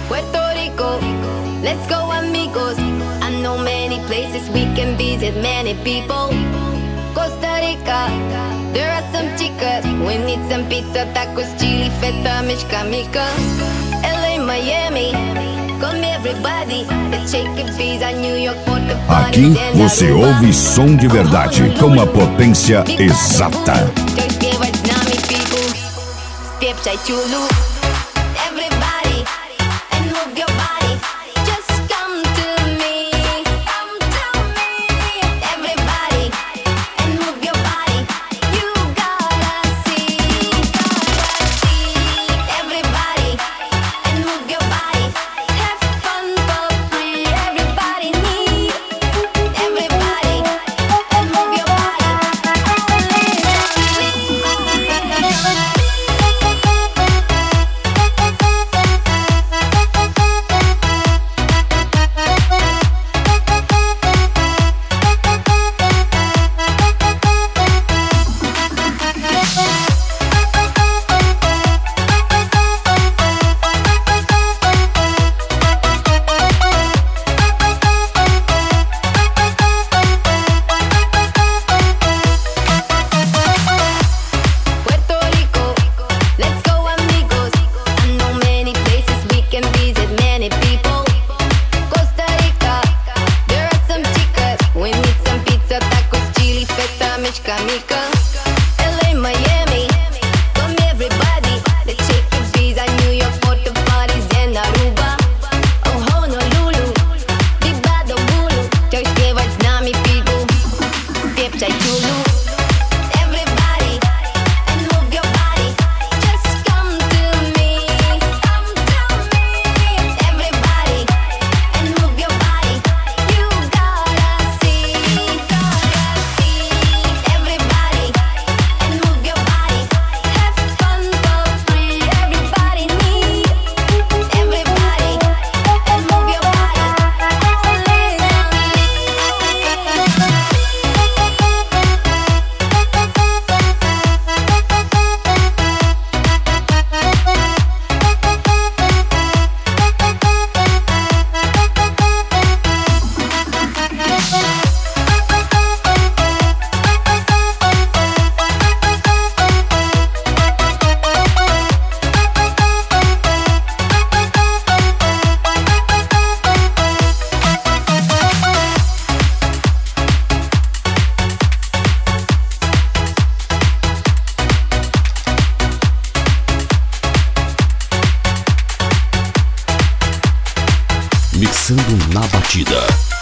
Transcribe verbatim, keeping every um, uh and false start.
Puerto Rico, let's go amigos. I know many places we can visit, many people. Costa Rica, there are some chicas. We need some pizza, tacos, chili, feta, mexicamica. L A, Miami, come everybody. Let's shake it, visa, New York, for the Aqui parties and você Aruba. ouve som de verdade com a potência exata. Everybody, and move your body. Just come to me. Come to me. Everybody, and move your body. You gotta see. Gotta see. Everybody, and move your body. Have fun for free. Everybody need. Everybody, and move your body. Puerto Rico, let's go amigos. I know many places we can visit, many people. Costa Rica, there are some chicas. We need some pizza, tacos, chili, feta, mexicamica. L A, Miami, come everybody. Let's shake it, visa, New York, for the parties and Aruba. Oh, Honolulu, di Bado Bulu. Chciał śpiewać z nami pitbull. Spieprzaj ciulu. Everybody, and move your body. Just come to me. Come to me. Everybody, and move your body. You gotta see. Gotta see. Everybody, and move your body. Have fun for free. Everybody need. Everybody, and move your body. Mixando na batida.